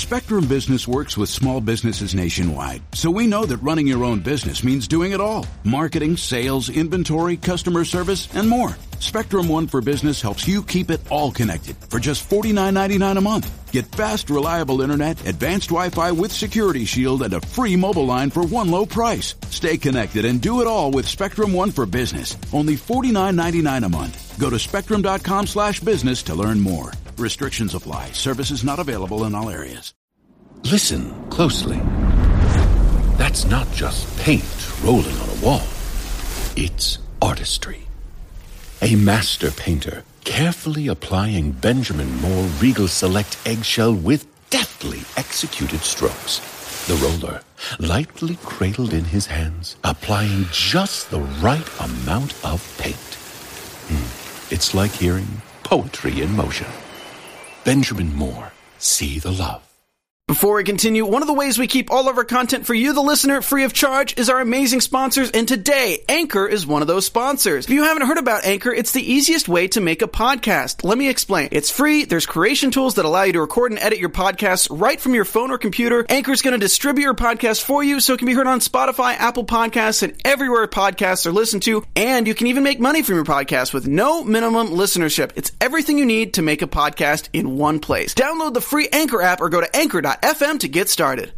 Spectrum Business works with small businesses nationwide, so we know that running your own business means doing it all. Marketing, sales, inventory, customer service, and more. Spectrum One for Business helps you keep it all connected for just $49.99 a month. Get fast, reliable internet, advanced Wi-Fi with Security Shield, and a free mobile line for one low price. Stay connected and do it all with Spectrum One for Business. Only $49.99 a month. Go to spectrum.com/business to learn more. Restrictions apply. Services not available in all areas. Listen closely. That's not just paint rolling on a wall. It's artistry. A master painter carefully applying Benjamin Moore Regal Select eggshell with deftly executed strokes. The roller lightly cradled in his hands, applying just the right amount of paint. It's like hearing poetry in motion. Benjamin Moore, see the love. Before we continue, one of the ways we keep all of our content for you, the listener, free of charge is our amazing sponsors, and today, Anchor is one of those sponsors. If you haven't heard about Anchor, it's the easiest way to make a podcast. Let me explain. It's free, there's creation tools that allow you to record and edit your podcasts right from your phone or computer. Anchor's going to distribute your podcast for you so it can be heard on Spotify, Apple Podcasts, and everywhere podcasts are listened to, and you can even make money from your podcast with no minimum listenership. It's everything you need to make a podcast in one place. Download the free Anchor app or go to anchor.fm to get started.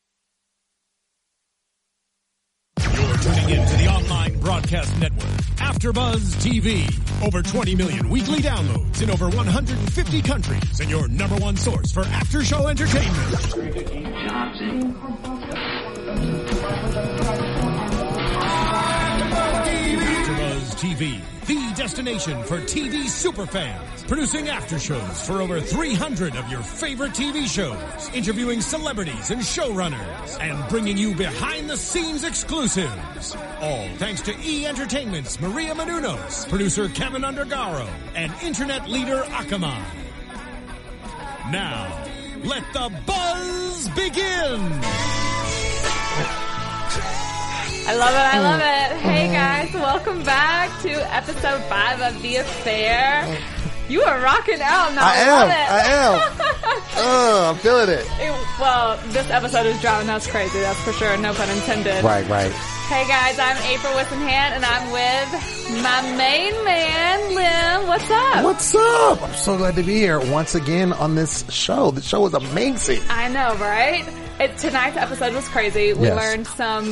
You're tuning in to the online broadcast network, AfterBuzz TV. Over 20 million weekly downloads in over 150 countries, and your number one source for after-show entertainment. AfterBuzz TV, the destination for TV superfans. Producing aftershows for over 300 of your favorite TV shows, interviewing celebrities and showrunners, and bringing you behind-the-scenes exclusives. All thanks to E! Entertainment's Maria Menounos, producer Kevin Undergaro, and internet leader Akamai. Now, let the buzz begin! I love it, I love it. Hey guys, welcome back to episode 5 of The Affair. You are rocking out now. I am. I'm feeling it. Well, this episode is driving us crazy, that's for sure. No pun intended. Right. Hey guys, I'm April Wissenhand, and I'm with my main man, Lim. What's up? What's up? I'm so glad to be here once again on this show. The show is amazing. I know, right? Tonight's episode was crazy. We learned some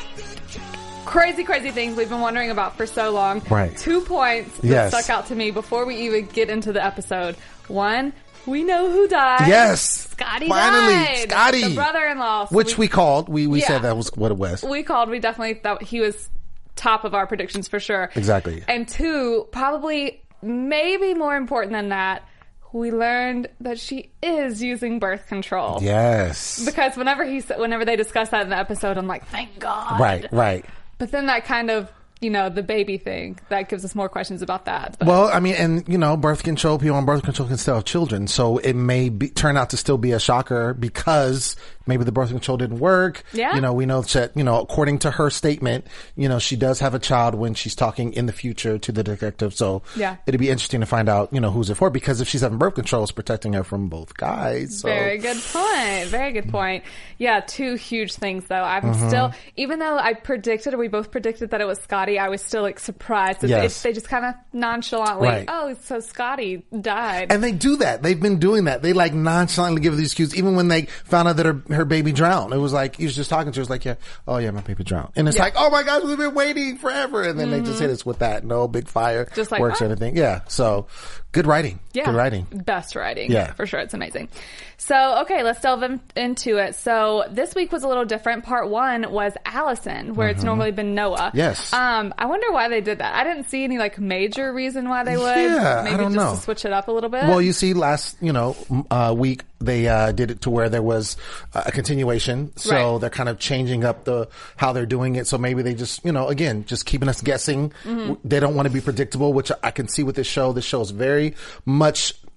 crazy things we've been wondering about for so long. Right. 2 points that stuck out to me before we even get into the episode. One, we know who died. Yes. Scotty Finally, died. Scotty. The brother-in-law. So Which we called. We said that was what it was. We definitely thought he was top of our predictions for sure. Exactly. And 2, probably maybe more important than that, we learned that she is using birth control. Yes. Because whenever they discuss that in the episode, I'm like, thank God. Right. But then that kind of, the baby thing, that gives us more questions about that. But. Well, I mean, and, birth control, people on birth control can still have children. So it may turn out to still be a shocker because maybe the birth control didn't work. Yeah. We know that, according to her statement, she does have a child when she's talking in the future to the detective. So it'd be interesting to find out, who's it for, because if she's having birth control, it's protecting her from both guys. So. Very good point. Yeah, 2 huge things though. I'm still, even though we both predicted that it was Scotty, I was still surprised. Yes. They just kind of nonchalantly, so Scotty died. And they do that. They've been doing that. They nonchalantly give these cues, even when they found out that her baby drowned. It was he was just talking to her. It was my baby drowned. And it's oh my gosh, we've been waiting forever. And then they just hit us with that. No big fire just works or anything. Yeah. So good writing. Yeah. Good writing. Best writing. Yeah. For sure. It's amazing. So, okay, let's delve into it. So this week was a little different. Part 1 was Allison, where it's normally been Noah. Yes. I wonder why they did that. I didn't see any major reason why they would. Yeah, Maybe I don't know. To switch it up a little bit. Well, you see last, week they did it to where there was a continuation. So they're kind of changing up how they're doing it. So maybe they just, again, just keeping us guessing. They don't want to be predictable, which I can see with this show. This show is very much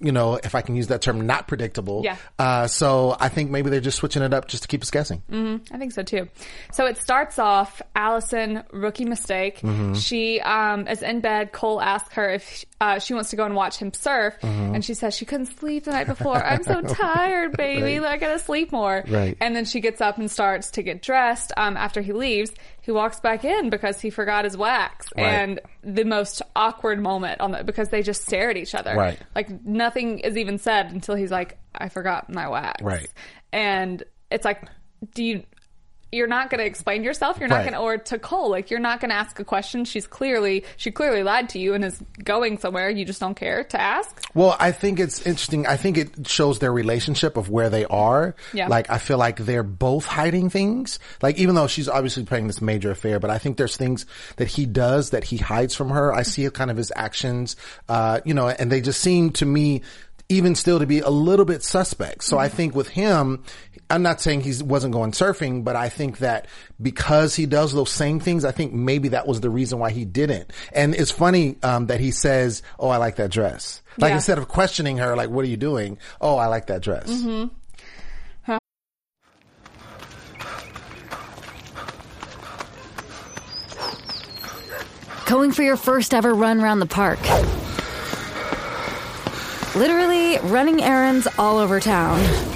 if I can use that term, not predictable. Yeah. So I think maybe they're just switching it up just to keep us guessing. I think so too. So it starts off, Allison, rookie mistake. She is in bed. Cole asks her if she wants to go and watch him surf. And she says she couldn't sleep the night before. I'm so tired, baby. I gotta sleep more. Right. And then she gets up and starts to get dressed. After he leaves, he walks back in because he forgot his wax. Right. And the most awkward moment because they just stare at each other. Right. Like nothing is even said until he's like, I forgot my wax. Right. And it's like, you're not going to explain yourself. You're not Right. going to, or to Cole, like you're not going to ask a question. She clearly lied to you and is going somewhere. You just don't care to ask. Well, I think it's interesting. I think it shows their relationship of where they are. Yeah. Like, I feel like they're both hiding things. Like, even though she's obviously playing this major affair, but I think there's things that he does that he hides from her. I see kind of his actions, and they just seem to me even still to be a little bit suspect. So I think with him, I'm not saying he wasn't going surfing, but I think that because he does those same things, I think maybe that was the reason why he didn't. And it's funny that he says, "Oh, I like that dress." Like, instead of questioning her, like, "What are you doing?" "Oh, I like that dress." Going for your first ever run around the park. Literally running errands all over town.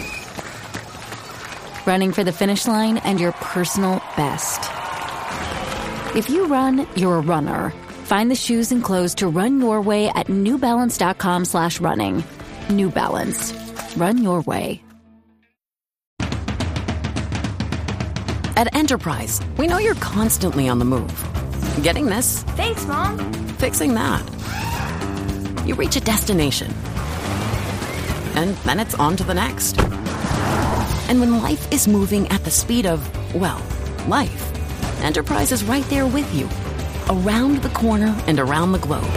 Running for the finish line and your personal best. If you run, you're a runner. Find the shoes and clothes to run your way at newbalance.com/running. New Balance. Run your way. At Enterprise, we know you're constantly on the move. Getting this? Thanks, Mom. Fixing that. You reach a destination. And then it's on to the next. And when life is moving at the speed of, life, Enterprise is right there with you. Around the corner and around the globe.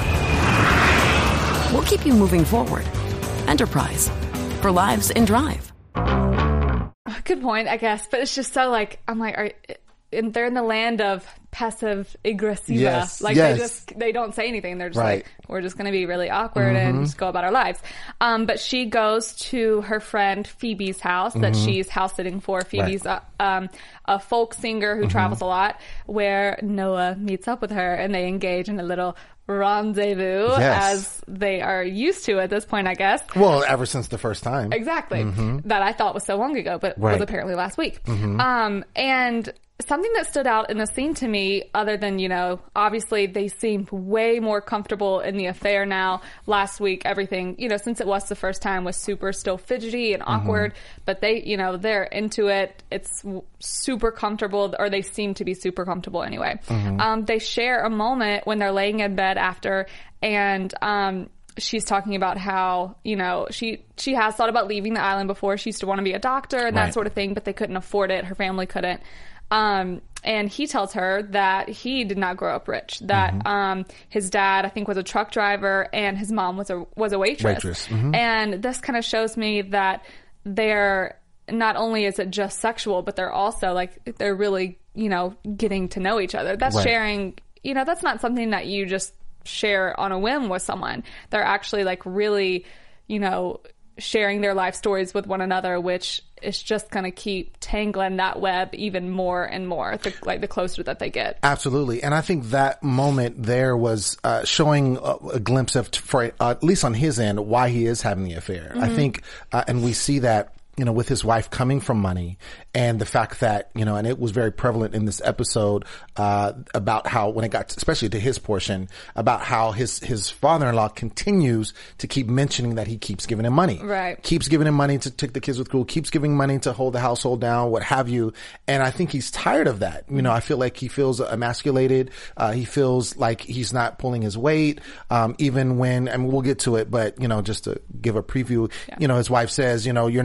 We'll keep you moving forward. Enterprise. For lives in drive. Good point, I guess. But it's just so they're in the land of passive aggressiva. Yes, Like they don't say anything. They're just like, we're just going to be really awkward and just go about our lives. But she goes to her friend Phoebe's house that she's house sitting for. Phoebe's a folk singer who travels a lot, where Noah meets up with her and they engage in a little rendezvous, as they are used to at this point, I guess. Well, ever since the first time. Exactly. That I thought was so long ago, but was apparently last week. And something that stood out in the scene to me, other than, obviously they seemed way more comfortable in the affair now. Last week, everything, since it was the first time, was super still fidgety and awkward, but they, they're into it. It's super comfortable, or they seem to be super comfortable anyway. They share a moment when they're laying in bed after, and, she's talking about how, she has thought about leaving the island before. She used to want to be a doctor and that sort of thing, but they couldn't afford it. Her family couldn't. And he tells her that he did not grow up rich, that his dad, I think, was a truck driver and his mom was a waitress. And this kind of shows me that they're, not only is it just sexual, but they're also they're really, getting to know each other. That's sharing, that's not something that you just share on a whim with someone. They're actually really, sharing their life stories with one another, which is just going to keep tangling that web even more and more, the closer that they get. Absolutely. And I think that moment there was showing a glimpse of, for at least on his end, why he is having the affair. I think, and we see that, with his wife coming from money, and the fact that, and it was very prevalent in this episode, about how, when it got, especially to his portion, about how his father-in-law continues to keep mentioning that he keeps giving him money. Right. Keeps giving him money to take the kids with school, keeps giving money to hold the household down, what have you. And I think he's tired of that. I feel like he feels emasculated. He feels like he's not pulling his weight. Even when, we'll get to it, but, just to give a preview, his wife says, you're not,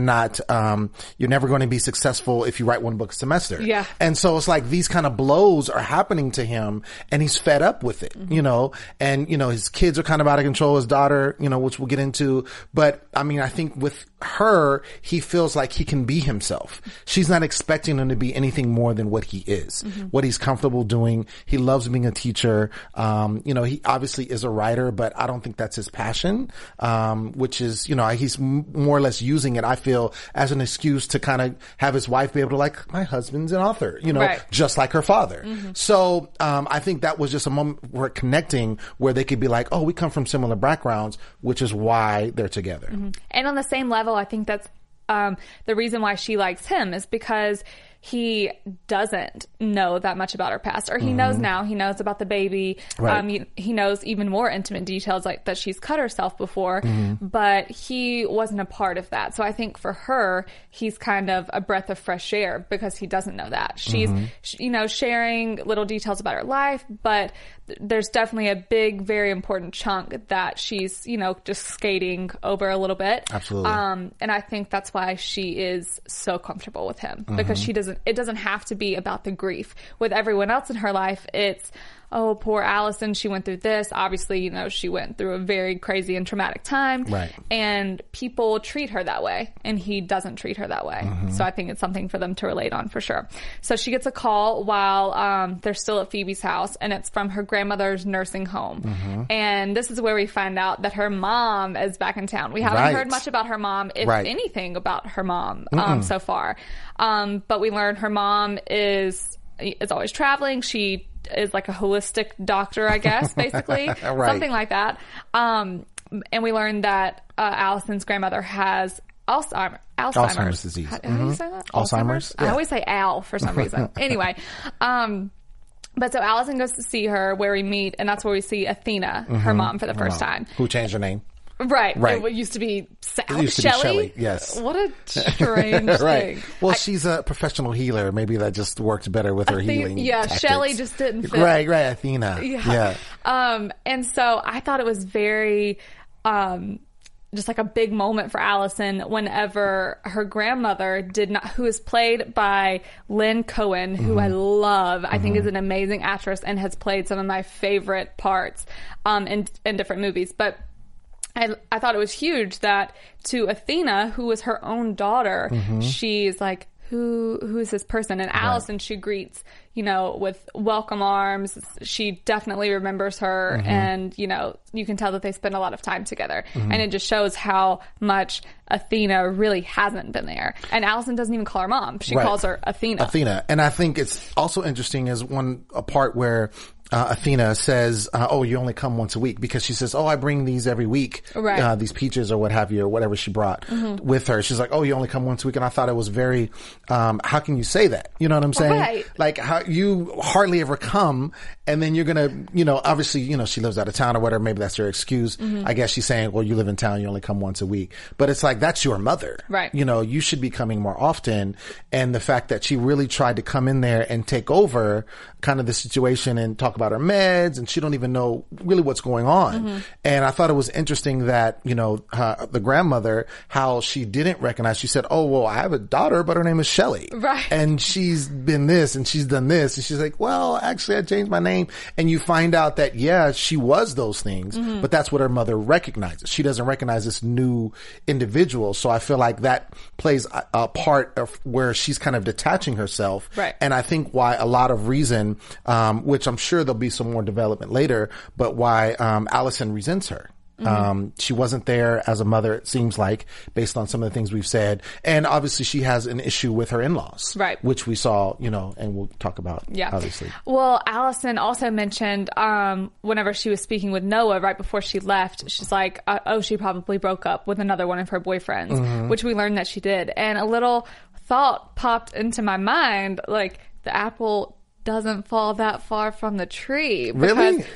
you're never going to be successful if you write one book a semester. Yeah. And so it's like these kind of blows are happening to him and he's fed up with it, you know, and, you know, his kids are kind of out of control, his daughter, you know, which we'll get into. But I mean, I think with her, he feels like he can be himself. She's not expecting him to be anything more than what he is, what he's comfortable doing. He loves being a teacher. You know, he obviously is a writer, but I don't think that's his passion, which is, you know, he's more or less using it, I feel, as an excuse to kind of have his wife be able to, like, my husband's an author, you know, just like her father. So, I think that was just a moment where connecting where they could be like, oh, we come from similar backgrounds, which is why they're together. And on the same level, I think that's the reason why she likes him is because he doesn't know that much about her past, or he knows now. He knows about the baby. He knows even more intimate details, like that she's cut herself before, but he wasn't a part of that. So I think for her, he's kind of a breath of fresh air because he doesn't know that. She's, you know, sharing little details about her life, but there's definitely a big, very important chunk that she's, you know, just skating over a little bit. Absolutely. And I think that's why she is so comfortable with him, because it doesn't have to be about the grief. With everyone else in her life, it's, oh, poor Allison, she went through this. Obviously, you know, she went through a very crazy and traumatic time. And people treat her that way, and he doesn't treat her that way. So I think it's something for them to relate on for sure. So she gets a call while they're still at Phoebe's house, and it's from her grandmother's nursing home. And this is where we find out that her mom is back in town. We haven't heard much about her mom, if anything about her mom so far. But we learn her mom is always traveling. She is like a holistic doctor, I guess, basically. Something like that. And we learned that Allison's grandmother has Alzheimer's disease. How do you say that? Alzheimer's? I always say Al for some reason. Anyway, but so Allison goes to see her where we meet, and that's where we see Athena, her mom, for the first time. Who changed her name. It used to be Shelley. Yes. What a strange thing. Well, she's a professional healer. Maybe that just worked better with her healing tactics. Shelley just didn't fit. Right, Athena. Yeah. And so I thought it was very, just like a big moment for Allison whenever her grandmother who is played by Lynn Cohen, who I love, I think is an amazing actress and has played some of my favorite parts, in different movies. But I thought it was huge that to Athena, who was her own daughter, she's like, who is this person? And Allison, she greets, you know, with welcome arms. She definitely remembers her. And, you know, you can tell that they spend a lot of time together. And it just shows how much Athena really hasn't been there. And Allison doesn't even call her mom. She calls her Athena. And I think it's also interesting is a part where Athena says, oh, you only come once a week, because she says, oh, I bring these every week, these peaches or what have you, or whatever she brought with her. She's like, oh, you only come once a week. And I thought it was very, how can you say that? You know what I'm saying? Like, how you hardly ever come, and then you're gonna, you know, obviously, you know, she lives out of town or whatever. Maybe that's her excuse. I guess she's saying, well, you live in town, you only come once a week. But it's like, that's your mother. You know, you should be coming more often. And the fact that she really tried to come in there and take over kind of the situation and talk about her meds, and she don't even know really what's going on. And I thought it was interesting that, you know, the grandmother, how she didn't recognize, she said, oh, well, I have a daughter, but her name is Shelley. And she's been this and she's done this. And she's like, well, actually I changed my name. And you find out that, yeah, she was those things, but that's what her mother recognizes. She doesn't recognize this new individual. So I feel like that plays a part of where she's kind of detaching herself. And I think why a lot of reason, which I'm sure there'll be some more development later, but why Allison resents her. She wasn't there as a mother, it seems like, based on some of the things we've said. And obviously she has an issue with her in-laws, which we saw, you know, and we'll talk about, obviously. Well, Allison also mentioned, whenever she was speaking with Noah right before she left, she's like, oh, she probably broke up with another one of her boyfriends, which we learned that she did. And a little thought popped into my mind, like, the apple doesn't fall that far from the tree. Really?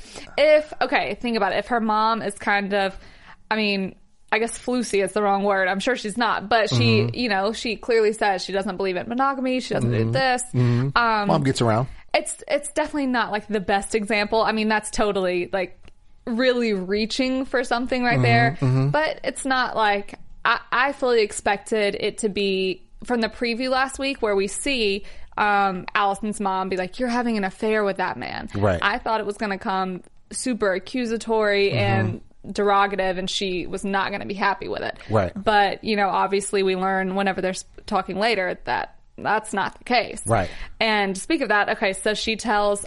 Think about it. If her mom is kind of, I mean, I guess floosy is the wrong word. I'm sure she's not, but she, you know, she clearly says she doesn't believe in monogamy. She doesn't do this. Mom gets around. It's definitely not like the best example. I mean, that's totally like really reaching for something right there, but it's not like I fully expected it to be from the preview last week where we see Allison's mom be like, you're having an affair with that man. Right. I thought it was going to come super accusatory and derogative, and she was not going to be happy with it. Right. But, obviously we learn whenever they're talking later that that's not the case. Right. And speak of that, okay, so she tells...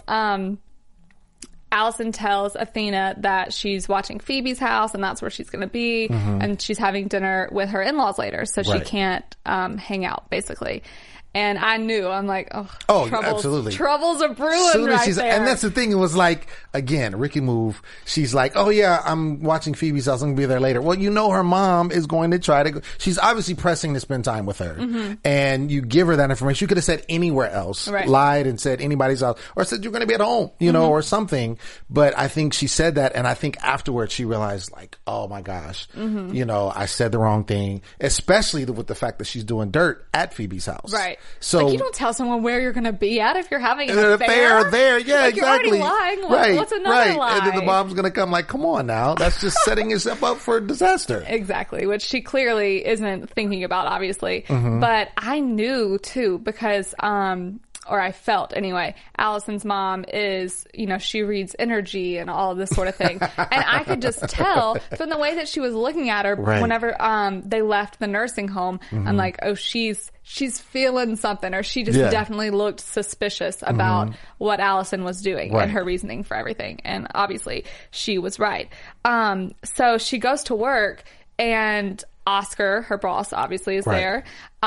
Allison tells Athena that she's watching Phoebe's house and that's where she's going to be. And she's having dinner with her in-laws later, so she can't hang out, basically. And I knew, I'm like, absolutely. Troubles are brewing right there. And that's the thing, it was like, again, Ricky move. She's like, oh yeah, I'm watching Phoebe's house, I'm going to be there later. Well, her mom is going to try to go. She's obviously pressing to spend time with her. And you give her that information. You could have said anywhere else, lied and said anybody's house, or said you're going to be at home, or something. But I think she said that, and I think afterwards she realized, like, oh my gosh, I said the wrong thing, especially with the fact that she's doing dirt at Phoebe's house. Right. So you don't tell someone where you're going to be at if you're having an affair there. Yeah, exactly. You're already lying. Right. What's another lie? And then the mom's going to come like, come on now. That's just setting yourself up for disaster. Exactly. Which she clearly isn't thinking about, obviously. But I knew too, because, or I felt anyway, Allison's mom is, she reads energy and all of this sort of thing. And I could just tell from the way that she was looking at her whenever they left the nursing home. I'm like, oh, she's feeling something, or she just definitely looked suspicious about what Allison was doing and her reasoning for everything. And obviously she was right. So she goes to work, and Oscar, her boss, obviously is there.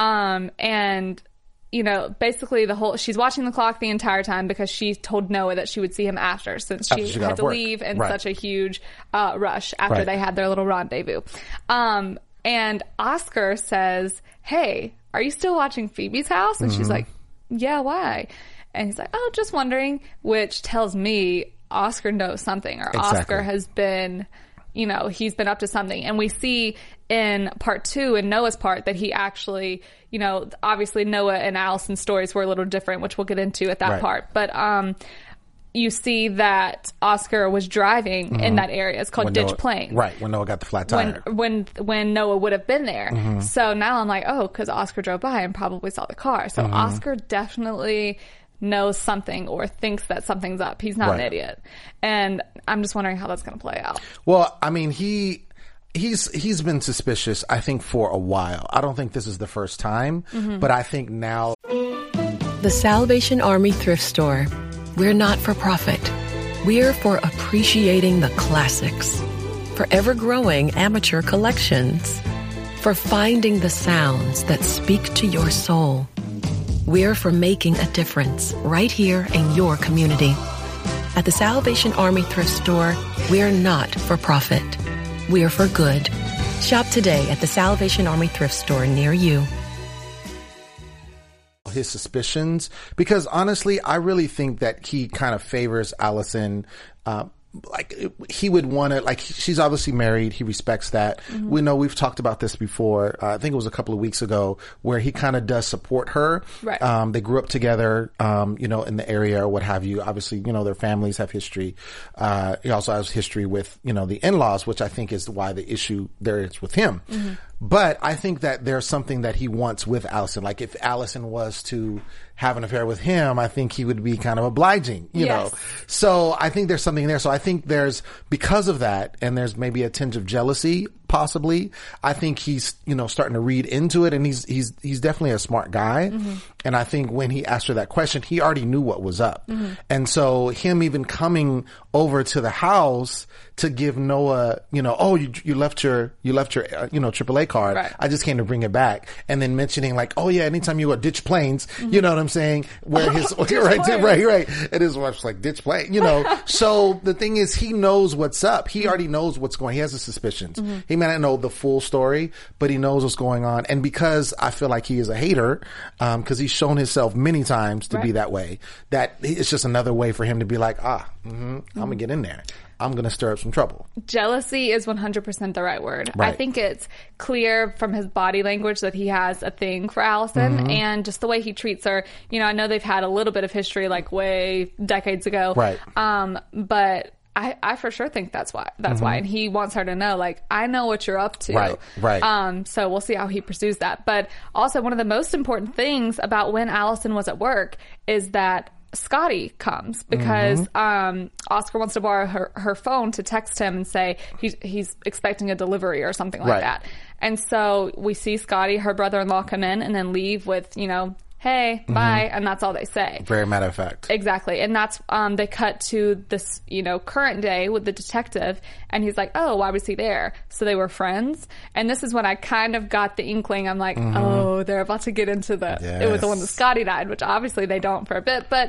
And basically she's watching the clock the entire time because she told Noah that she would see him after, since she had to leave in such a huge rush after they had their little rendezvous. And Oscar says, hey, are you still watching Phoebe's house? And she's like, yeah, why? And he's like, oh, just wondering, which tells me Oscar knows something, or Oscar has been, he's been up to something. And we see in part 2, in Noah's part, that he actually, obviously Noah and Allison's stories were a little different, which we'll get into at that part. But you see that Oscar was driving in that area. It's called Ditch Plains. Right, when Noah got the flat tire. When Noah would have been there. So now I'm like, oh, because Oscar drove by and probably saw the car. So Oscar definitely knows something or thinks that something's up. He's not an idiot. And I'm just wondering how that's going to play out. Well, I mean, he's been suspicious, I think, for a while. I don't think this is the first time, but I think now. The Salvation Army Thrift Store. We're not for profit. We're for appreciating the classics, for ever-growing amateur collections, for finding the sounds that speak to your soul. We're for making a difference right here in your community. At the Salvation Army Thrift Store, we're not for profit. We're for good. Shop today at the Salvation Army Thrift Store near you. His suspicions, because honestly, I really think that he kind of favors Allison. Like, he would want to, like, she's obviously married. He respects that. We know we've talked about this before. I think it was a couple of weeks ago, where he kind of does support her. Right. They grew up together, in the area or what have you. Obviously, their families have history. He also has history with, the in-laws, which I think is why the issue there is with him. But I think that there's something that he wants with Allison. Like, if Allison was to have an affair with him, I think he would be kind of obliging, you know. So I think there's something there. So I think there's, because of that, and there's maybe a tinge of jealousy, possibly, I think he's, starting to read into it, and he's definitely a smart guy. And I think when he asked her that question, he already knew what was up. And so him even coming over to the house to give Noah, you left your AAA card. Right. I just came to bring it back. And then mentioning like, oh yeah, anytime you go to Ditch Plains, you know what I'm saying? Where his, right. And his wife's like, Ditch Plains, So the thing is, he knows what's up. He already knows what's going on. He has his suspicions. He may not know the full story, but he knows what's going on. And because I feel like he is a hater, because he's shown himself many times to be that way, that it's just another way for him to be like, I'm going to get in there. I'm going to stir up some trouble. Jealousy is 100% the right word. Right. I think it's clear from his body language that he has a thing for Allison, and just the way he treats her. I know they've had a little bit of history, like way decades ago. Right. But I for sure think that's why. That's why. And he wants her to know, like, I know what you're up to. Right. So we'll see how he pursues that. But also, one of the most important things about when Allison was at work is that Scotty comes because Oscar wants to borrow her phone to text him and say he's expecting a delivery or something like that. And so we see Scotty, her brother-in-law, come in and then leave with, hey, bye, and that's all they say. Very matter of fact. Exactly. And that's, they cut to this, current day with the detective, and he's like, oh, why was he there? So they were friends. And this is when I kind of got the inkling. I'm like, oh, they're about to get into it was the one that Scotty died, which obviously they don't for a bit. But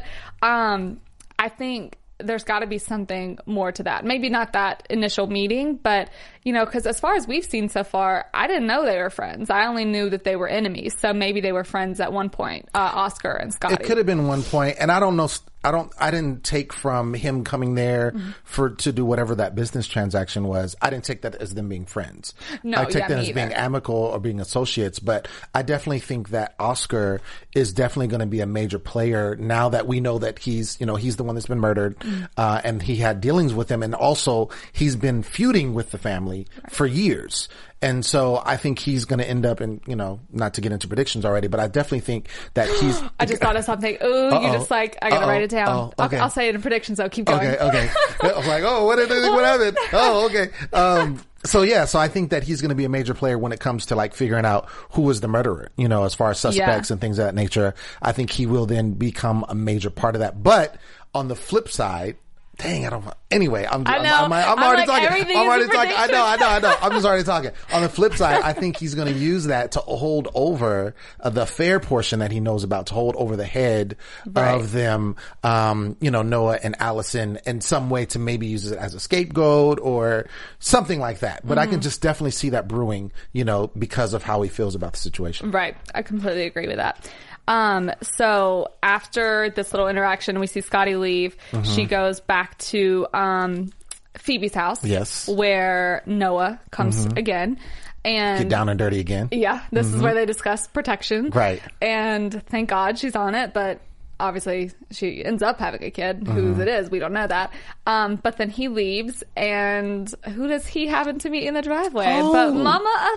I think there's got to be something more to that. Maybe not that initial meeting, but, because as far as we've seen so far, I didn't know they were friends. I only knew that they were enemies. So maybe they were friends at one point, Oscar and Scotty. It could have been one point, and I don't know. I didn't take from him coming there to do whatever that business transaction was. I didn't take that as them being friends. No, I take that as being amicable or being associates. But I definitely think that Oscar is definitely going to be a major player now that we know that he's the one that's been murdered, and he had dealings with him, and also he's been feuding with the family for years. And so I think he's going to end up in, not to get into predictions already, but I definitely think that he's... I just thought of something. Ooh, you just I got to write it down. Okay. I'll say it in predictions, though. Keep going. Okay. I was like, what happened? Oh, okay. So I think that he's going to be a major player when it comes to like figuring out who was the murderer, as far as suspects and things of that nature. I think he will then become a major part of that. But on the flip side, dang, I don't. Anyway, I'm already talking. I'm already talking. I know. I'm just already talking. On the flip side, I think he's going to use that to hold over the affair portion that he knows about, to hold over the head of them, Noah and Allison, in some way to maybe use it as a scapegoat or something like that. But I can just definitely see that brewing, because of how he feels about the situation. Right. I completely agree with that. So after this little interaction, we see Scotty leave. She goes back to Phoebe's house. Yes. Where Noah comes again. And get down and dirty again. Yeah. This is where they discuss protection. Right. And thank God she's on it, but obviously she ends up having a kid. Whose it is, we don't know that. But then he leaves, and who does he happen to meet in the driveway? But Mama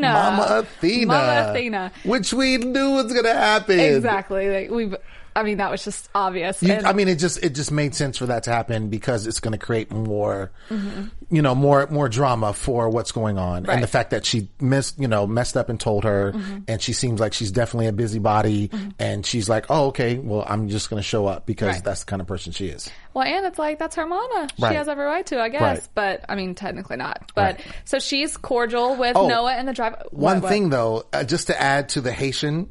Athena. Which we knew was going to happen. Exactly. That was just obvious. It just made sense for that to happen because it's going to create more, more drama for what's going on. Right. And the fact that she messed up and told her, and she seems like she's definitely a busybody, and she's like, oh, okay, well, I'm just going to show up because that's the kind of person she is. Well, and it's like, that's her mama. She has every right to, I guess. Right. But, technically not. But, so she's cordial with Noah in the drive. One thing, though, just to add to the Haitian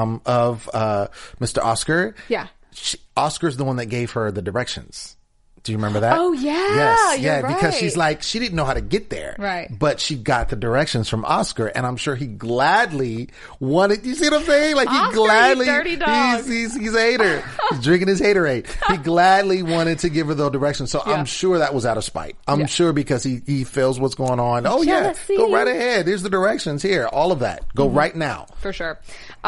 of Mr. Oscar. Yeah. Oscar's the one that gave her the directions. Do you remember that? Oh, yeah. Yes. You're right. Because she's like, she didn't know how to get there. Right. But she got the directions from Oscar, and I'm sure he gladly wanted, you see what I'm saying? Like, Oscar, he gladly, dirty dog. He's a hater. He's drinking his haterade. He gladly wanted to give her the directions. So I'm sure that was out of spite. I'm sure because he feels what's going on. Oh, Jealousy. Go right ahead. Here's the directions here. All of that. Go right now. For sure.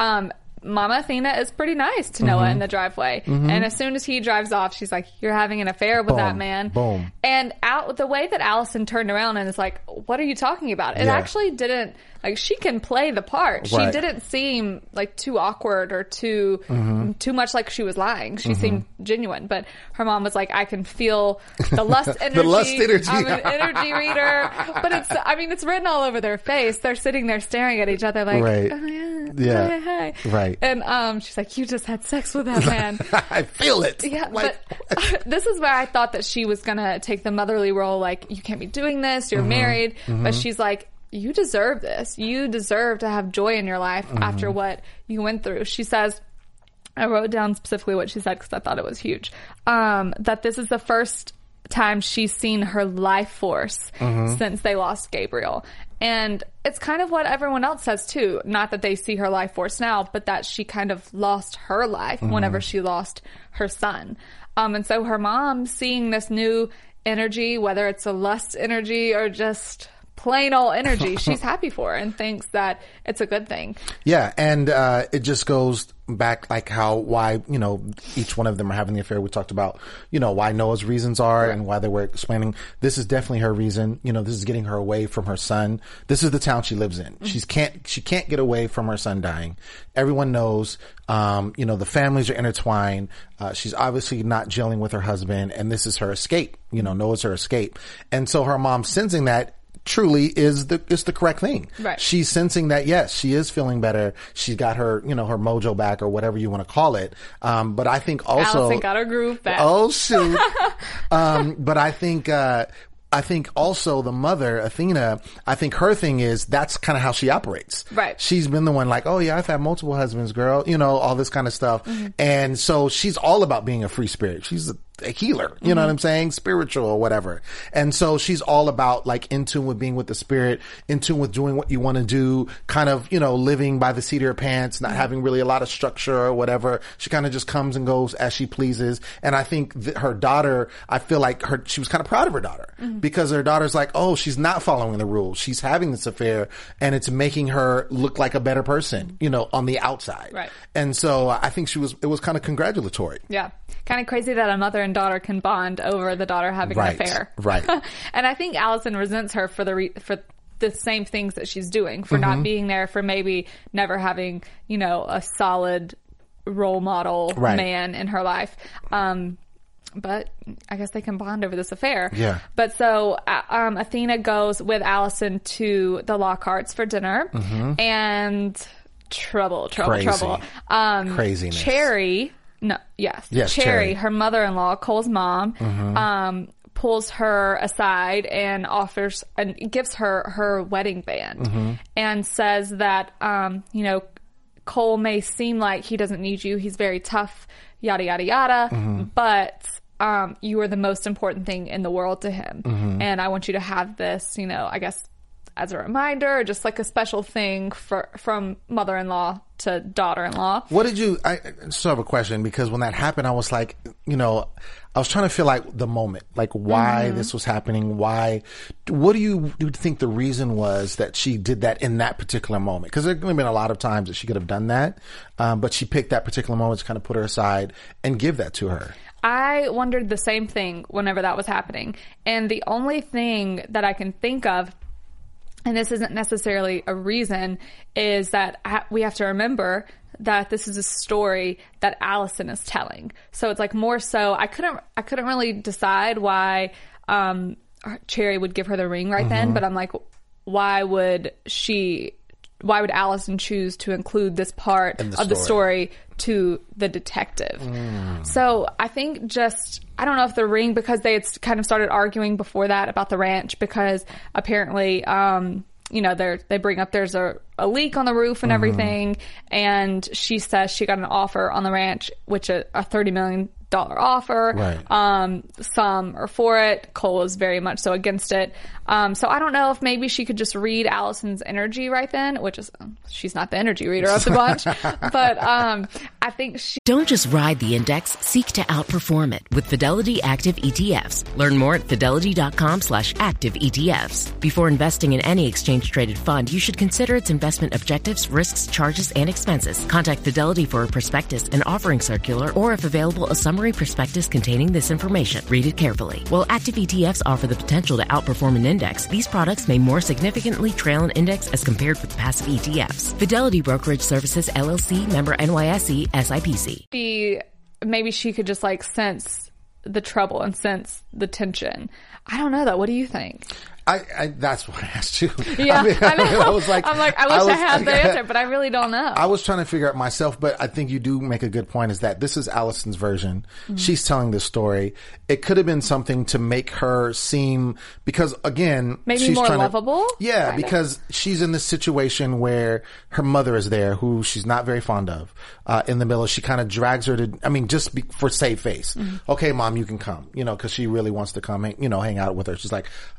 Mama Athena is pretty nice to Noah in the driveway. And as soon as he drives off, she's like, you're having an affair with that man. Boom. And the way that Allison turned around and is like, what are you talking about? It actually didn't, she can play the part. Right. She didn't seem like too awkward or too much like she was lying. She seemed genuine. But her mom was like, I can feel the lust energy. The lust energy. I'm an energy reader. But it's written all over their face. They're sitting there staring at each other like, oh, yeah. Hi. Right. And she's like, you just had sex with that man. I feel it. Yeah, but this is where I thought that she was going to take the motherly role, like, you can't be doing this, you're married. But she's like, you deserve this. You deserve to have joy in your life after what you went through. She says, I wrote down specifically what she said because I thought it was huge, that this is the first time she's seen her life force since they lost Gabriel. And it's kind of what everyone else says too. Not that they see her life force now, but that she kind of lost her life whenever she lost her son. And so her mom seeing this new energy, whether it's a lust energy or just plain old energy. She's happy for her and thinks that it's a good thing. Yeah. And, it just goes back like why, each one of them are having the affair. We talked about, why Noah's reasons are and why they were explaining. This is definitely her reason. This is getting her away from her son. This is the town she lives in. She can't get away from her son dying. Everyone knows, the families are intertwined. She's obviously not gelling with her husband, and this is her escape. Noah's her escape. And so her mom sensing that truly is the correct thing. Right. She's sensing that, yes, she is feeling better. She's got her, her mojo back or whatever you want to call it. But I think also Allison got her groove back. Oh shoot. But I think also the mother, Athena, I think her thing is that's kind of how she operates. Right. She's been the one like, oh yeah, I've had multiple husbands, girl, all this kind of stuff. Mm-hmm. And so she's all about being a free spirit. She's a healer, you know what I'm saying? Spiritual or whatever. And so she's all about like in tune with being with the spirit, in tune with doing what you want to do, kind of, living by the seat of her pants, not having really a lot of structure or whatever. She kind of just comes and goes as she pleases. And I think her daughter, I feel like she was kind of proud of her daughter because her daughter's like, oh, she's not following the rules. She's having this affair and it's making her look like a better person, on the outside. Right. And so I think it was kind of congratulatory. Yeah. Kind of crazy that a mother and daughter can bond over the daughter having an affair. Right. And I think Allison resents her for the same things that she's doing, for not being there, for maybe never having, a solid role model man in her life. But I guess they can bond over this affair. Yeah. But so Athena goes with Allison to the Lockharts for dinner, and trouble. Craziness. Cherry. Yes, Cherry. Her mother-in-law, Cole's mom, pulls her aside and offers and gives her wedding band, and says that Cole may seem like he doesn't need you, he's very tough, yada yada yada, but you are the most important thing in the world to him, and I want you to have this, I guess, as a reminder, or just like a special thing from mother-in-law to daughter-in-law. What did you, I still have a question, because when that happened, I was like, I was trying to feel like the moment, like why this was happening, what do you think the reason was that she did that in that particular moment? Because there could have been a lot of times that she could have done that, but she picked that particular moment to kind of put her aside and give that to her. I wondered the same thing whenever that was happening. And the only thing that I can think of, and this isn't necessarily a reason, is that we have to remember that this is a story that Allison is telling. So it's like more so, I couldn't really decide why Cherry would give her the ring right then, but I'm like, why would Allison choose to include this part of the story to the detective? So I think I don't know if the ring, because they had kind of started arguing before that about the ranch, because apparently, they bring up there's a leak on the roof and everything. And she says she got an offer on the ranch, which a $30 million offer. Right. Some are for it. Cole is very much so against it. So I don't know if maybe she could just read Allison's energy right then, which is, she's not the energy reader of the bunch, but I think Don't just ride the index, seek to outperform it with Fidelity Active ETFs. Learn more at fidelity.com/active ETFs. Before investing in any exchange-traded fund, you should consider its investment objectives, risks, charges, and expenses. Contact Fidelity for a prospectus, an offering circular, or if available, a summary prospectus containing this information. Read it carefully. While active ETFs offer the potential to outperform an index, these products may more significantly trail an index as compared with passive ETFs. Fidelity Brokerage Services, LLC, member NYSE, SIPC. Maybe she could just like sense the trouble and sense the tension. I don't know though. What do you think? That's what I asked you. Yeah, I know. I was like, I wish I had the answer, but I really don't know. I was trying to figure out myself, but I think you do make a good point, is that this is Allison's version. Mm-hmm. She's telling this story. It could have been something to make her seem, because again, maybe she's more trying lovable. Yeah, because she's in this situation where her mother is there, who she's not very fond of, in the middle. She kind of drags her to, for save face. Mm-hmm. Okay, mom, you can come, because she really wants to come, hang out with her. She's like, I'm going to dinner.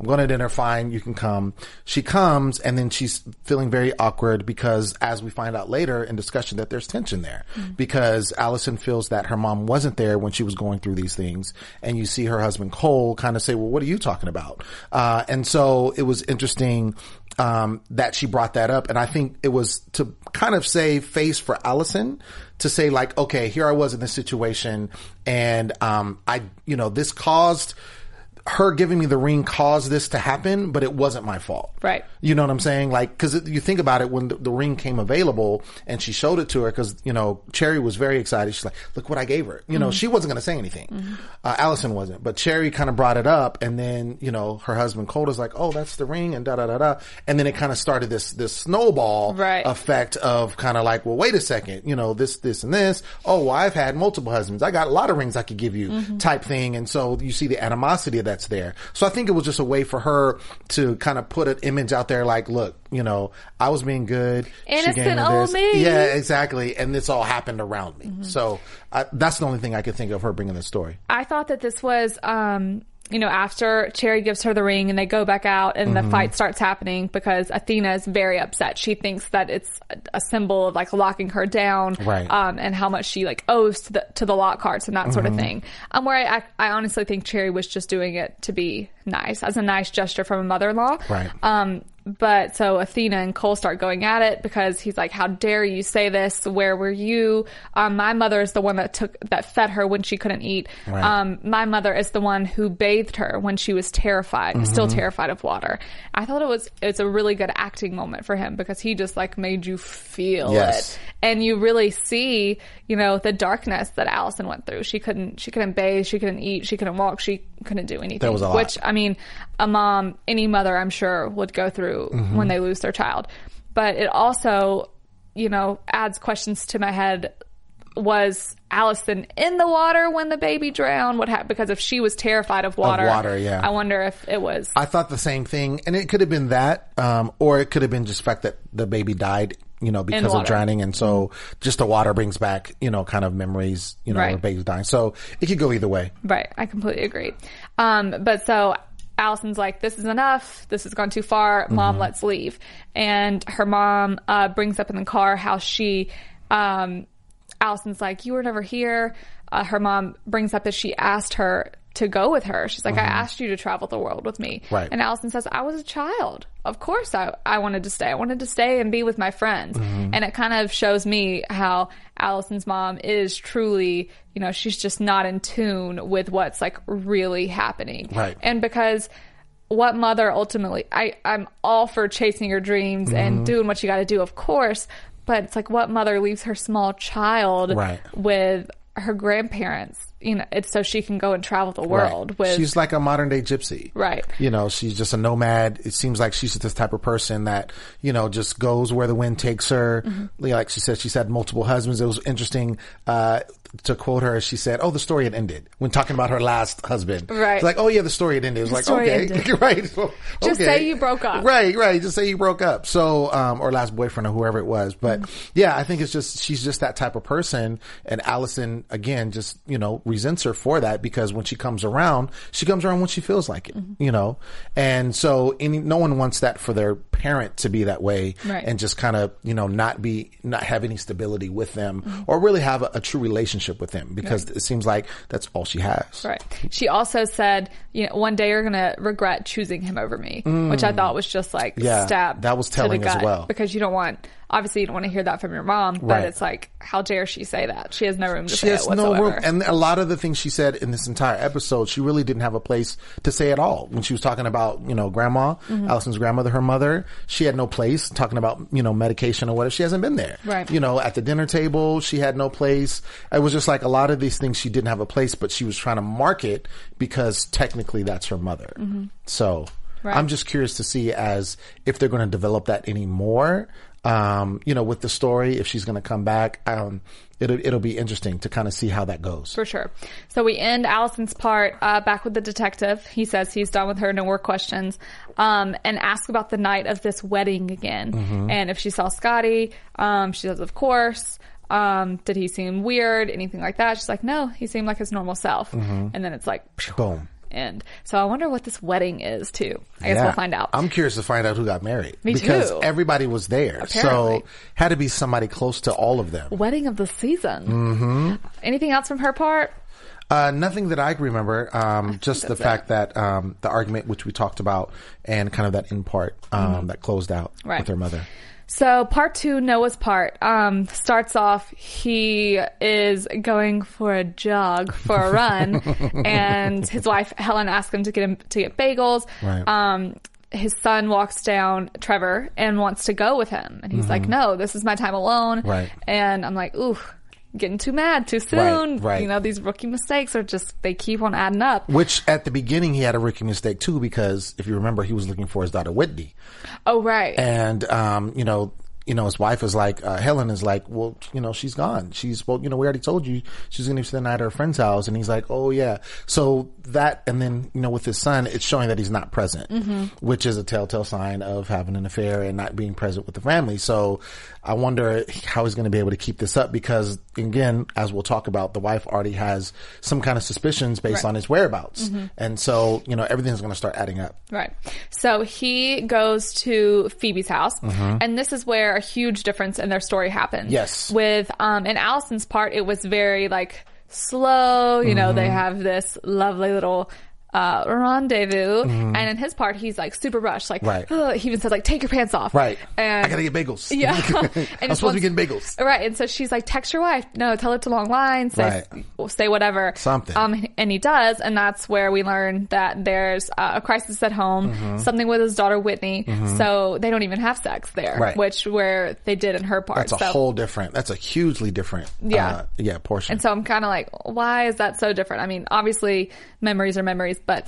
fine, you can come. She comes, and then she's feeling very awkward because, as we find out later in discussion, that there's tension there. Because Allison feels that her mom wasn't there when she was going through these things. And you see her husband, Cole, kind of say, well, what are you talking about? And so it was interesting that she brought that up. And I think it was to kind of save face for Allison, to say like, okay, here I was in this situation, and this caused her giving me the ring caused this to happen, but it wasn't my fault. Right. You know what I'm saying? Like, cause you think about it, when the ring came available and she showed it to her, cause, Cherry was very excited. She's like, look what I gave her. She wasn't going to say anything. Allison wasn't, but Cherry kind of brought it up. And then, her husband Cole was like, oh, that's the ring, and da-da-da-da. And then it kind of started this snowball effect of kind of like, well, wait a second, this and this. Oh, well, I've had multiple husbands. I got a lot of rings I could give you type thing. And so you see the animosity of that's there. So I think it was just a way for her to kind of put an image out there like, look, I was being good. Innocent old me. Yeah, exactly. And this all happened around me. So that's the only thing I could think of her bringing this story. I thought that this was, after Cherry gives her the ring and they go back out and the fight starts happening, because Athena is very upset. She thinks that it's a symbol of like locking her down, and how much she like owes to the Lockharts and that sort of thing. Where I honestly think Cherry was just doing it to be nice, as a nice gesture from a mother-in-law. Right. But so Athena and Cole start going at it, because he's like, how dare you say this? Where were you? My mother is the one that fed her when she couldn't eat. Right. My mother is the one who bathed her when she was terrified, still terrified of water. I thought it's a really good acting moment for him, because he just like made you feel it. And you really see, the darkness that Allison went through. She couldn't bathe, she couldn't eat, she couldn't walk, she couldn't do anything. That was a lot. Which, a mom, any mother, I'm sure, would go through when they lose their child. But it also, adds questions to my head. Was Allison in the water when the baby drowned? What happened? Because if she was terrified of water, I wonder if it was. I thought the same thing, and it could have been that, or it could have been just the fact that the baby died, because of drowning, and so just the water brings back, kind of memories, of the baby dying. So it could go either way. Right, I completely agree. But so Allison's like, this is enough. This has gone too far. Mom, let's leave. And her mom brings up in the car how she. Allison's like, you were never here. Her mom brings up that she asked her to go with her. She's like, I asked you to travel the world with me. Right. And Allison says, I was a child. Of course I wanted to stay. I wanted to stay and be with my friends. And it kind of shows me how Allison's mom is truly, she's just not in tune with what's like really happening. Right. And because what mother ultimately, I'm all for chasing your dreams and doing what you got to do, of course. But it's like, what mother leaves her small child with her grandparents? It's so she can go and travel the world. With she's like a modern day gypsy. Right. She's just a nomad. It seems like she's this type of person that, just goes where the wind takes her. Like she said, she's had multiple husbands. It was interesting, to quote her, she said, the story had ended when talking about her last husband. Right. It's like, the story had ended. It was like, okay. Right. So, just say you broke up. Right. Just say you broke up. So, or last boyfriend or whoever it was. But yeah, I think she's just that type of person. And Allison, again, just, resents her for that, because when she comes around when she feels like it, and so no one wants that for their parent to be that way, and just kind of, not have any stability with them, or really have a true relationship with them, because it seems like that's all she has. Right. She also said, one day you're going to regret choosing him over me, which I thought was just like stab. That was telling to the gut, as well. Because you don't want to hear that from your mom, but it's like, how dare she say that? She has no room to say it whatsoever. No room. And a lot of the things she said in this entire episode, she really didn't have a place to say at all. When she was talking about, grandma, Allison's grandmother, her mother, she had no place talking about, medication or whatever. She hasn't been there. Right. At the dinner table, she had no place. It was just like a lot of these things she didn't have a place, but she was trying to market because technically that's her mother. So I'm just curious to see if they're going to develop that anymore. With the story, if she's going to come back, it'll be interesting to kind of see how that goes. For sure. So we end Allison's part, back with the detective. He says he's done with her, no more questions, and asks about the night of this wedding again. And if she saw Scotty, she says, of course. Did he seem weird? Anything like that? She's like, no, he seemed like his normal self. And then it's like, boom. end. So I wonder what this wedding is too. I guess we'll find out. I'm curious to find out who got married. Me because too. everybody was there. Apparently. So had to be somebody close to all of them. Wedding of the season. Anything else from her part? Nothing that I can remember. Just the fact that the argument which we talked about and kind of that end part that closed out with her mother. So part 2, Noah's part, starts off, he is going for a jog, for a run, and his wife, Helen, asks him to get bagels. Right. His son walks down, Trevor, and wants to go with him. And he's like, no, this is my time alone. Right. And I'm like, ooh, getting too mad too soon. Right. You know, these rookie mistakes are just, they keep on adding up. Which at the beginning he had a rookie mistake too, because if you remember, he was looking for his daughter Whitney. Oh, right. And, his wife is like, Helen is like, well, she's gone. we already told you she's going to spend the night at her friend's house. And he's like, oh yeah. So that, and then, with his son, it's showing that he's not present, which is a telltale sign of having an affair and not being present with the family. So I wonder how he's going to be able to keep this up because, again, as we'll talk about, the wife already has some kind of suspicions based on his whereabouts. And so, everything's going to start adding up. Right. So he goes to Phoebe's house, and this is where a huge difference in their story happens. Yes. With, in Allison's part, it was very, slow. They have this lovely little rendezvous, and in his part he's super rushed, he even says take your pants off, right? And I gotta get bagels. Yeah. I'm supposed to be getting bagels, right? And so she's like, text your wife, no, tell her to long line, say whatever, something. And he does, and that's where we learn that there's a crisis at home, something with his daughter Whitney, so they don't even have sex there, right? Where they did in her part. That's a hugely different portion. And so I'm kind of like, why is that so different? I mean, obviously memories are memories, but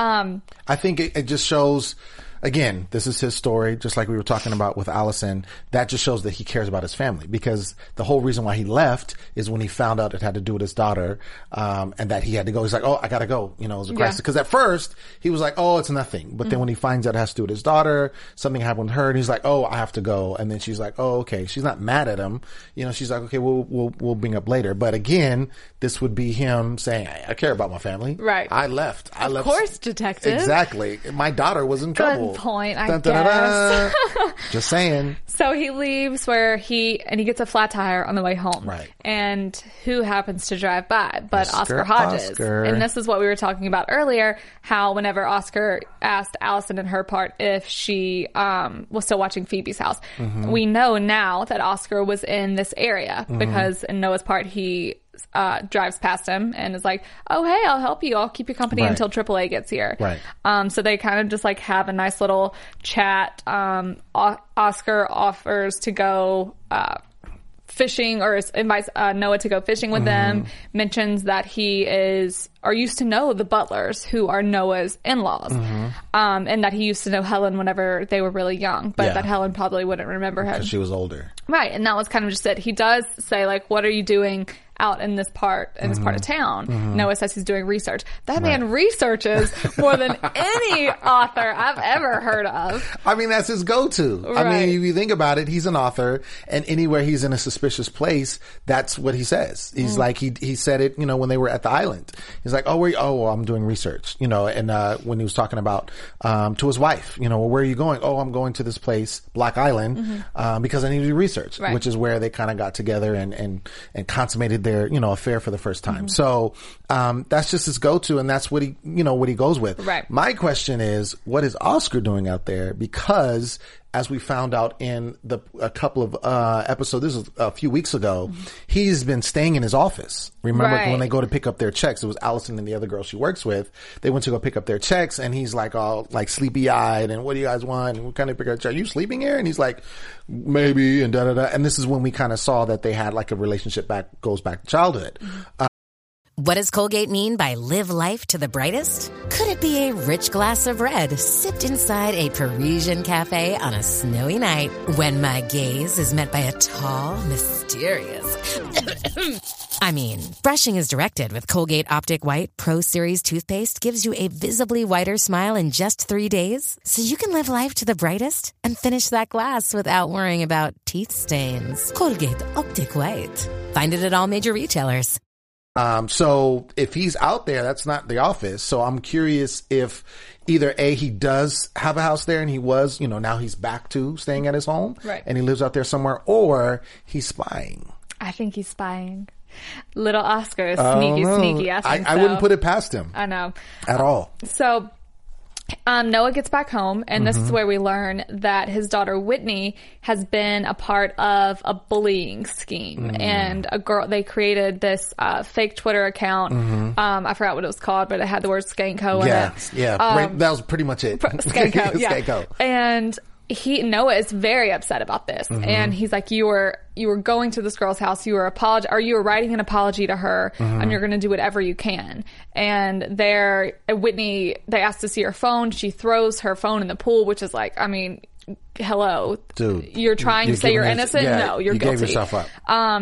I think it just shows, again, this is his story, just like we were talking about with Allison. That just shows that he cares about his family, because the whole reason why he left is when he found out it had to do with his daughter, and that he had to go. He's like, oh, I gotta go. It was a crisis. Because at first he was like, oh, it's nothing. But then when he finds out it has to do with his daughter, something happened with her, and he's like, oh, I have to go. And then she's like, oh, okay. She's not mad at him. She's like, okay, we'll bring up later. But again, this would be him saying, I care about my family. Right. I left. Of course, detective. Exactly. My daughter was in trouble. Good point, I guess. Just saying. So he leaves where he gets a flat tire on the way home. Right. And who happens to drive by but Oscar Hodges. Oscar. And this is what we were talking about earlier, how whenever Oscar asked Allison in her part if she was still watching Phoebe's house, we know now that Oscar was in this area because in Noah's part he drives past him and is like, oh, hey, I'll help you. I'll keep you company until AAA gets here. Right. So they kind of just have a nice little chat. Oscar offers to go fishing, or invites Noah to go fishing with them, mentions that he used to know the Butlers, who are Noah's in-laws, and that he used to know Helen whenever they were really young, but that Helen probably wouldn't remember him. Because she was older. Right, and that was kind of just it. He does say, what are you doing out in this part of town? Noah says he's doing research. That man researches more than any author I've ever heard of. I mean, that's his go-to. Right. I mean, if you think about it, he's an author, and anywhere he's in a suspicious place, that's what he says. He's like, he said it, when they were at the island. He's like, oh, I'm doing research, and when he was talking about to his wife, well, where are you going? Oh, I'm going to this place, Black Island, because I need to do research, which is where they kind of got together and consummated their, affair for the first time. So, that's just his go-to, and that's what he goes with. Right. My question is, what is Oscar doing out there? Because as we found out in a couple of episodes, this was a few weeks ago, he's been staying in his office. Remember when they go to pick up their checks, it was Allison and the other girl she works with. They went to go pick up their checks, and he's all sleepy-eyed, and what do you guys want? And we kind of pick up check. Are you sleeping here? And he's like, maybe, and da-da-da. And this is when we kind of saw that they had a relationship goes back to childhood. What does Colgate mean by live life to the brightest? Could it be a rich glass of red sipped inside a Parisian cafe on a snowy night when my gaze is met by a tall, mysterious... I mean, brushing is directed with Colgate Optic White Pro Series toothpaste gives you a visibly whiter smile in just 3 days, so you can live life to the brightest and finish that glass without worrying about teeth stains. Colgate Optic White. Find it at all major retailers. So if he's out there, that's not the office. So I'm curious if either A, he does have a house there and he was, now he's back to staying at his home. Right. And he lives out there somewhere, or he's spying. I think he's spying. Little Oscar is sneaky. I wouldn't put it past him. I know. At all. So Noah gets back home, and this is where we learn that his daughter Whitney has been a part of a bullying scheme. And they created this fake Twitter account. I forgot what it was called, but it had the word Skanko in it. Yeah, that was pretty much it. Skanko, yeah. Skanko. And Noah is very upset about this, and he's like, you were going to this girl's house, you were writing an apology to her, and you're going to do whatever you can. And Whitney, they asked to see her phone. She throws her phone in the pool, which is like, I mean, hello, dude, you're trying to say you're innocent? No, you're guilty. You gave yourself up.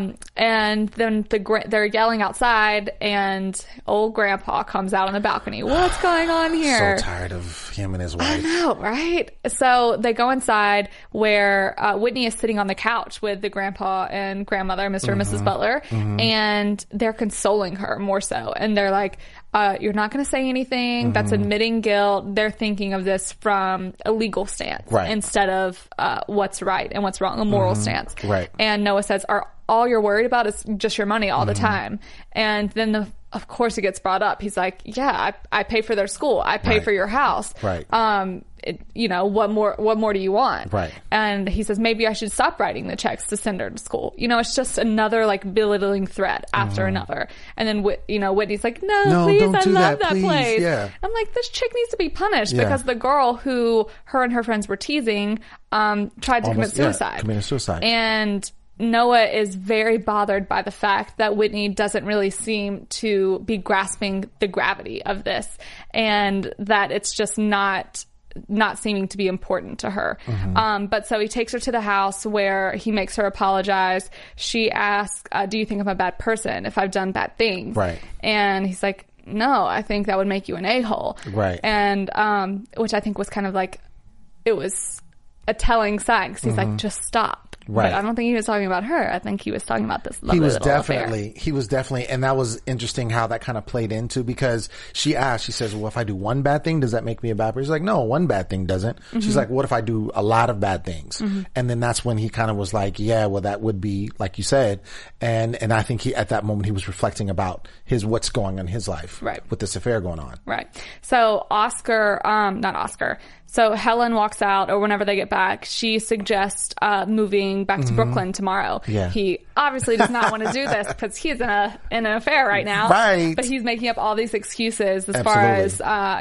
And then they're yelling outside, and old grandpa comes out on the balcony. What's going on here? So tired of him and his wife. I know, right? So they go inside where Whitney is sitting on the couch with the grandpa and grandmother, Mr. and Mrs. Butler, and they're consoling her more so. And they're like, you're not going to say anything. That's admitting guilt. They're thinking of this from a legal stance instead of what's right and what's wrong, a moral stance. Right. And Noah says, all you're worried about is just your money all the time. And then of course it gets brought up. He's like, yeah, I pay for their school. I pay for your house. Right. What more do you want? Right. And he says, maybe I should stop writing the checks to send her to school. It's just another like belittling threat after another. And then, Whitney's like, no, please, I love that place. Yeah. I'm like, this chick needs to be punished because the girl who her and her friends were teasing, tried to commit suicide. Committed suicide. And Noah is very bothered by the fact that Whitney doesn't really seem to be grasping the gravity of this, and that it's just not seeming to be important to her. But so he takes her to the house where he makes her apologize. She asks, do you think I'm a bad person if I've done bad things? Right. And he's like, no, I think that would make you an a-hole. Right. And which I think was kind of like, it was a telling sign, because he's like, just stop. Right. But I don't think he was talking about her. I think he was talking about this lovely little affair. He was definitely, and that was interesting how that kind of played into, because she says, well, if I do one bad thing, does that make me a bad person? He's like, no, one bad thing doesn't. She's like, what if I do a lot of bad things? And then that's when he kind of was like, yeah, well, that would be, like you said. And I think at that moment, he was reflecting about what's going on in his life. Right. With this affair going on. Right. So So Helen walks out, or whenever they get back, she suggests moving back to Brooklyn tomorrow. Yeah. He obviously does not want to do this because he's in an affair right now. Right. But he's making up all these excuses as far as,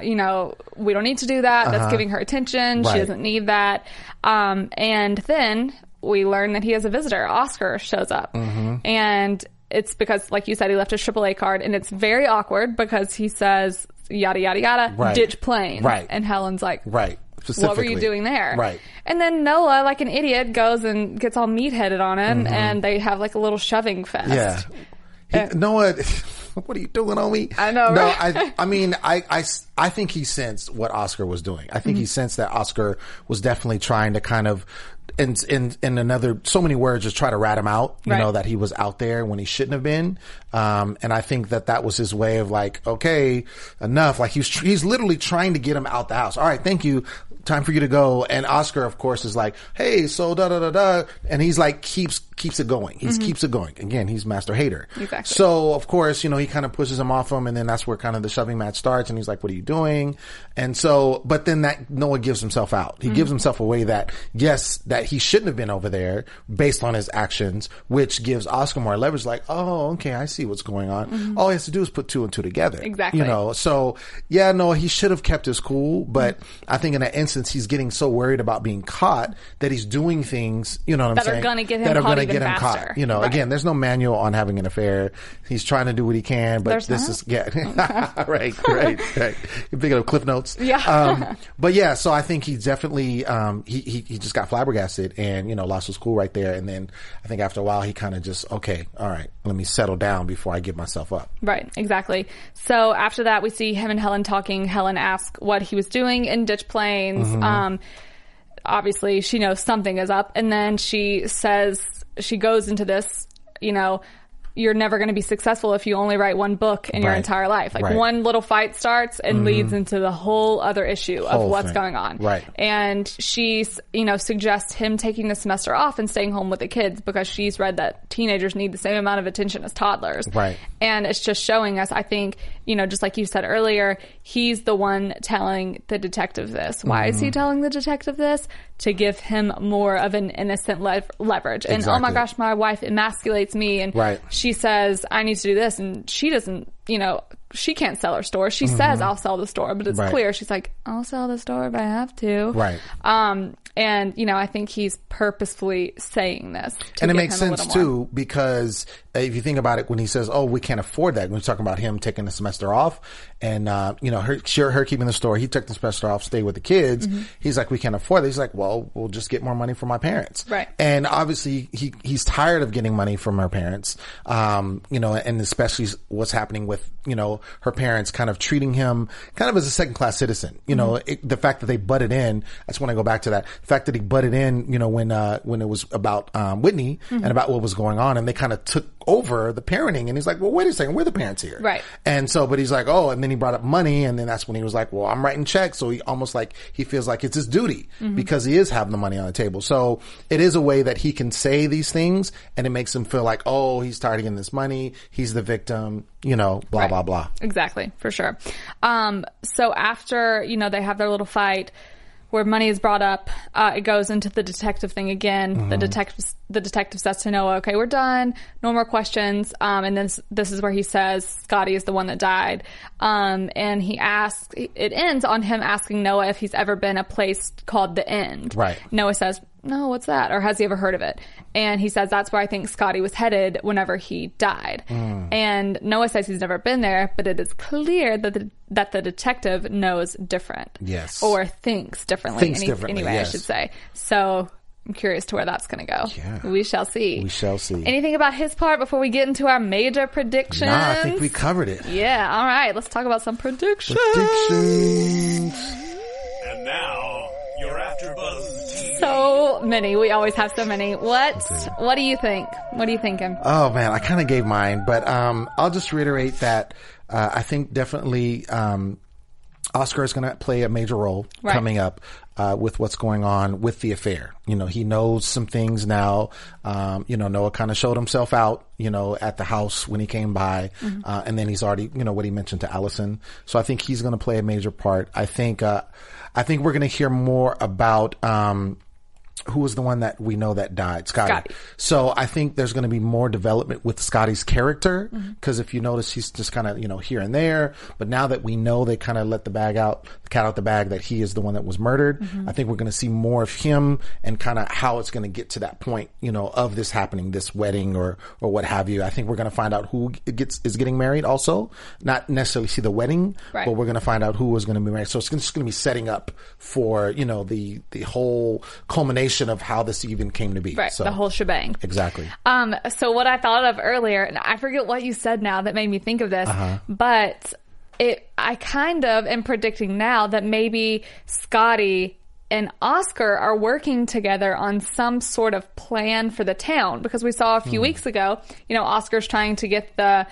we don't need to do that. That's giving her attention. Right. She doesn't need that. And then we learn that he has a visitor. Oscar shows up. And it's because, like you said, he left his AAA card, and it's very awkward because he says, yada, yada, yada, ditch plane. Right. And Helen's like, right. What were you doing there? Right. And then Noah, like an idiot, goes and gets all meatheaded on him, and they have like a little shoving fest. Yeah. Noah, what are you doing, homie? I know, right? No, I think he sensed what Oscar was doing. I think he sensed that Oscar was definitely trying to kind of, in so many words, just try to rat him out, you know, that he was out there when he shouldn't have been. And I think that was his way of like, okay, enough. Like he's literally trying to get him out the house. All right, thank you. Time for you to go. And Oscar, of course, is like, hey, so da. And he's like, keeps it going. He keeps it going. Again, he's master hater. Exactly. So, of course, he kind of pushes him off him, and then that's where kind of the shoving match starts, and he's like, what are you doing? And so, but then Noah gives himself out. He gives himself away that he shouldn't have been over there based on his actions, which gives Oscar more leverage, like, oh, okay, I see what's going on. All he has to do is put two and two together. Exactly. So, yeah, no, he should have kept his cool, but I think in that instance, he's getting so worried about being caught that he's doing things, you know what I'm saying? That are going to get him caught. Right. Again, there's no manual on having an affair. He's trying to do what he can, but right. You're picking up Cliff Notes. Yeah. But yeah, so I think he definitely, he just got flabbergasted and, lost his cool right there. And then I think after a while, he kind of just, okay, all right, let me settle down before I give myself up. Right. Exactly. So after that, we see him and Helen talking. Helen asks what he was doing in Ditch Plains. Obviously she knows something is up. And then she says, she goes into this, you're never going to be successful if you only write one book in your entire life. Like one little fight starts and leads into the whole other issue of what's going on. Right. And she, suggests him taking the semester off and staying home with the kids because she's read that teenagers need the same amount of attention as toddlers. Right. And it's just showing us, I think, just like you said earlier, he's the one telling the detective this. Why is he telling the detective this? To give him more of an innocent leverage. And, oh my gosh, my wife emasculates me. And she says, I need to do this. And she doesn't, she can't sell her store. She says, I'll sell the store. But it's clear. She's like, I'll sell the store if I have to. Right. And, I think he's purposefully saying this. And it makes sense, too, because if you think about it, when he says, oh, we can't afford that, when he's talking about him taking the semester off and, her keeping the store, he took the semester off, stay with the kids. He's like, we can't afford it. He's like, well, we'll just get more money from my parents. Right. And obviously, he's tired of getting money from her parents, and especially what's happening with, her parents kind of treating him kind of as a second-class citizen. The fact that they butted in, I just want to go back to that. The fact that he butted in, when it was about Whitney and about what was going on, and they kind of took over the parenting, and he's like, well, wait a second, we're the parents here. Right. And so, but he's like, oh, and then he brought up money, and then that's when he was like, well, I'm writing checks. So he almost like, he feels like it's his duty because he is having the money on the table. So it is a way that he can say these things, and it makes him feel like, oh, he's tired of getting this money. He's the victim, blah, blah, blah. Exactly. For sure. So after, they have their little fight, where money is brought up, it goes into the detective thing again. The detective says to Noah, okay, we're done. No more questions. And then this is where he says Scotty is the one that died. And it ends on him asking Noah if he's ever been a place called The End. Right. Noah says, no, what's that? Or has he ever heard of it? And he says that's where I think Scotty was headed whenever he died. And Noah says he's never been there, but it is clear that the detective knows different. Yes. Or thinks differently. Anyway, yes. I should say. So I'm curious to where that's going to go. Yeah. We shall see. We shall see. Anything about his part before we get into our major predictions? Nah, I think we covered it. Yeah. All right. Let's talk about some predictions. And now, you're AfterBuzz TV. So many. We always have so many. What do you think? What are you thinking? Oh man, I kind of gave mine, but I'll just reiterate that I think definitely Oscar is going to play a major role coming up with what's going on with the affair. He knows some things now. Noah kind of showed himself out, at the house when he came by. And then he's already, what he mentioned to Allison. So I think he's going to play a major part. I think we're going to hear more about, who was the one that we know that died? Scotty. So I think there's going to be more development with Scotty's character, because if you notice, he's just kind of, here and there. But now that we know they kind of let the cat out the bag that he is the one that was murdered, I think we're going to see more of him and kind of how it's going to get to that point, of this happening, this wedding or what have you. I think we're going to find out who is getting married also. Not necessarily see the wedding, but we're going to find out who is going to be married. So it's just going to be setting up for, the whole culmination of how this even came to be. Right, so, the whole shebang. Exactly. So what I thought of earlier, and I forget what you said now that made me think of this, but I kind of am predicting now that maybe Scotty and Oscar are working together on some sort of plan for the town, because we saw a few weeks ago, Oscar's trying to get the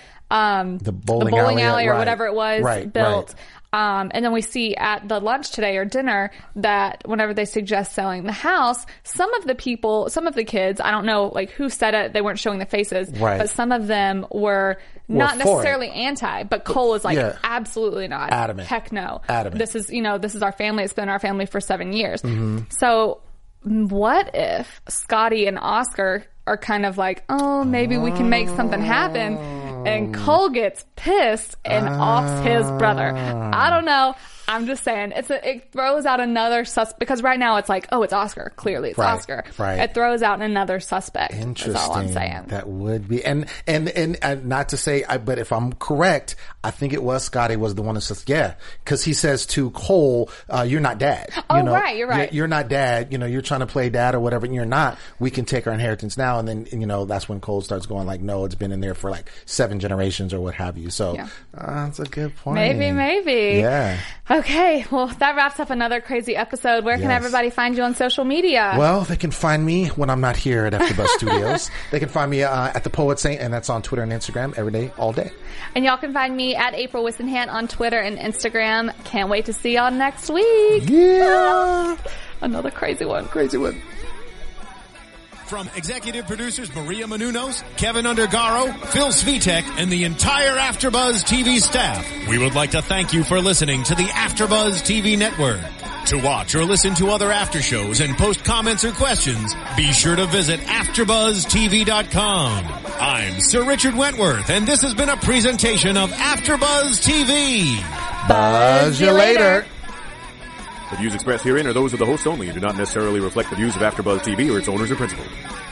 bowling alley or whatever it was built. And then we see at the lunch today or dinner that whenever they suggest selling the house, some of the kids, I don't know like who said it, they weren't showing the faces, but some of them were not necessarily anti, but Cole is like, absolutely not. Adamant. Heck no. Adamant. This is our family. It's been our family for 7 years. So what if Scotty and Oscar are kind of like, oh, maybe we can make something happen, and Cole gets pissed and offs his brother. I don't know. I'm just saying it throws out another because right now it's like, oh, it's Oscar. Clearly it's Oscar. Right. It throws out another suspect. Interesting. That's all I'm saying. That would be, and not to say, but if I'm correct, I think it was Scotty was the one that says, because he says to Cole, you're not dad. Right. You're right. You're not dad. You're trying to play dad or whatever, and you're not. We can take our inheritance now. And then, that's when Cole starts going like, no, it's been in there for like 7 generations or what have you. So that's a good point. Maybe. Yeah. Okay, well, that wraps up another crazy episode. Where can everybody find you on social media? Well, they can find me when I'm not here at AfterBuzz Studios. They can find me at The Poet Saint, and that's on Twitter and Instagram every day, all day. And y'all can find me at April Wissenhant on Twitter and Instagram. Can't wait to see y'all next week. Yeah. Another crazy one. Crazy one. From executive producers Maria Menounos, Kevin Undergaro, Phil Svitek, and the entire AfterBuzz TV staff, we would like to thank you for listening to the AfterBuzz TV network. To watch or listen to other after shows and post comments or questions, be sure to visit AfterBuzzTV.com. I'm Sir Richard Wentworth, and this has been a presentation of AfterBuzz TV. Buzz you later. The views expressed herein are those of the hosts only and do not necessarily reflect the views of AfterBuzz TV or its owners or principals.